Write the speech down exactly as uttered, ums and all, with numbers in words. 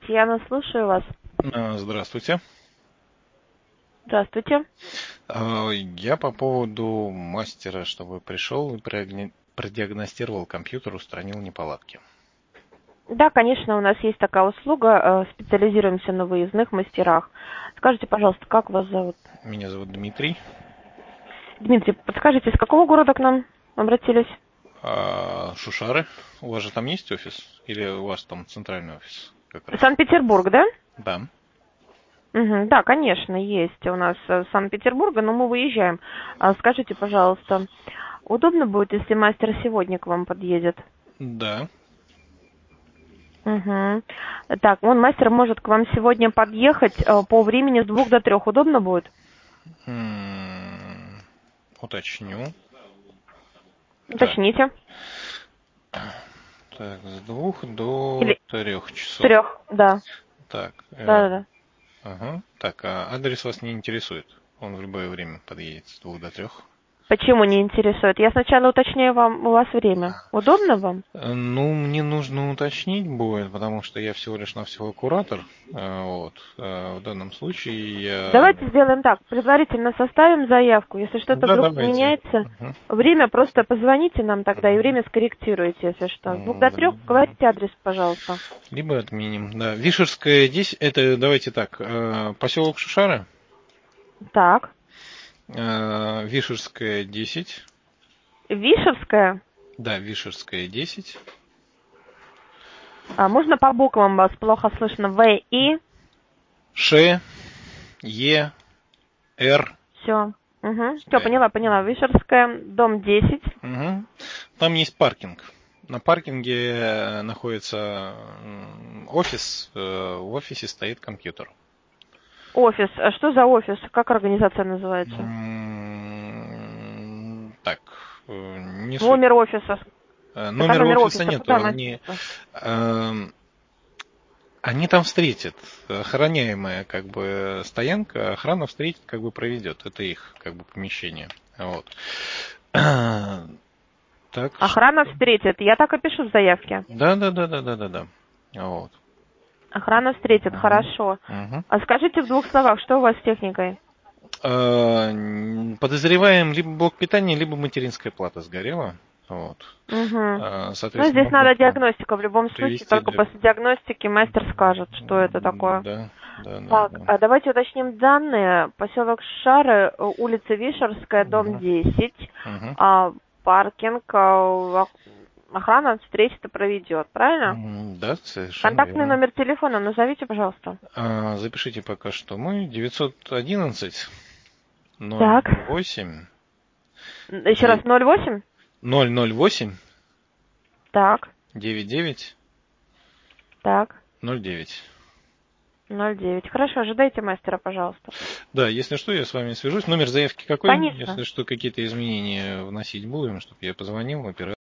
Татьяна, слушаю вас. А, Здравствуйте. Здравствуйте. А, Я по поводу мастера, чтобы пришел и проагни- продиагностировал компьютер, устранил неполадки. Да, конечно, у нас есть такая услуга, э, специализируемся на выездных мастерах. Скажите, пожалуйста, как вас зовут? Меня зовут Дмитрий. Дмитрий, подскажите, из какого города к нам обратились? А, Шушары. У вас же там есть офис? Или у вас там центральный офис как раз? Санкт-Петербург, да? Да. Мгм, да, конечно, есть у нас э, Санкт-Петербурга, но мы выезжаем. А скажите, пожалуйста, удобно будет, если мастер сегодня к вам подъедет? Да. Угу. Так, вон мастер может к вам сегодня подъехать э, по времени с двух до трех. Удобно будет? М, Уточню. Так, Уточните. так, с двух до Или трех с часов. трех, да. Так, э, Да, да, да. ага. Так, а адрес вас не интересует? Он в любое время подъедет с двух до трех. Почему не интересует? Я сначала уточняю вам у вас время. Удобно вам? Э, Ну, мне нужно уточнить будет, потому что я всего лишь навсего куратор. Э, Вот. Э, В данном случае я... Давайте сделаем так. Предварительно составим заявку. Если что-то Да, вдруг давайте. поменяется, Мгм. время просто позвоните нам тогда и Мгм. время скорректируйте, если что. С двух М, до да. трех говорите адрес, пожалуйста. Либо отменим. Да, Вишерская десять, это давайте так, э, поселок Шушары, Так. э, Вишерская десять, Вишевская. да, Вишерская десять, А можно по буквам вас плохо слышно? В, И. Ш, Е, Р, Все. Угу. Все, Т. поняла, поняла. Вишерская, дом десять. Мгм. Там есть паркинг. На паркинге э, находится м, офис. э, В офисе стоит компьютер. Офис. А что за офис? Как организация называется? М, Так, э, не суть. Номер офиса. Э, Так, а Номера номер офиса офиса куда нету. Они, носится? эм, они там встретят. Охраняемая как бы стоянка, охрана встретит, как бы проведет. Это их как бы помещение. Вот. Так что... Охрана встретит. Я так и пишу в заявке. Да, да, да, да, да, да, да. Вот. Охрана встретит, Мгм. хорошо. Мгм. А скажите в двух словах, что у вас с техникой? Э, н- Подозреваем, либо блок питания, либо материнская плата сгорела. Вот. Угу. Э, Ну, Соответственно, здесь нужно надо диагностика в любом случае, привести только для... после диагностики мастер скажет, что это М, такое. Да, да, да, Так, да. а давайте уточним данные. Поселок Шары, э, улица Вишерская, дом Мгм. десять. Мгм. А, паркинг, а, ох- охрана встреч-то проведет, правильно? М, Да, совершенно Контактный верно. номер телефона назовите, пожалуйста. А, Запишите пока что мой девятьсот одиннадцать ноль Так. ноль восемь Еще раз, ноль восемь. ноль ноль восемь Так, девять девять так, ноль девять. ноль девять. Хорошо, ожидайте мастера, пожалуйста. Да, если что, я с вами свяжусь. Номер заявки какой? Конечно. Если что, какие-то изменения вносить будем, чтобы я позвонил, оператор.